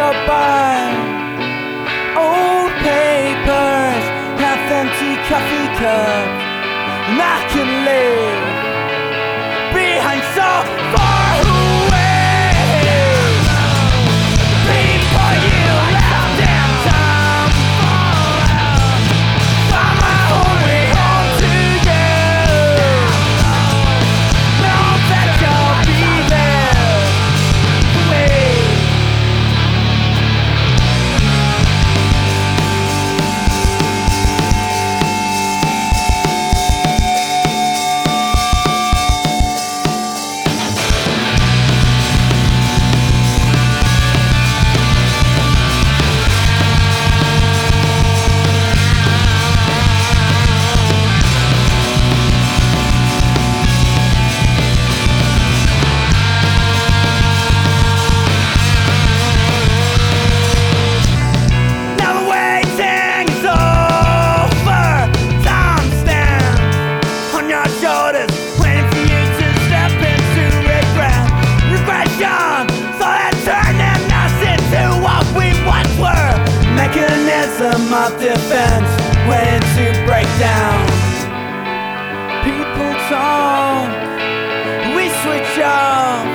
by old papers, half-empty coffee cups, and I can live behind so far away. People you left in time, find my own way home to you. Know that you'll be there for me. Mechanism of defense waiting to break down. People talk, we switch off.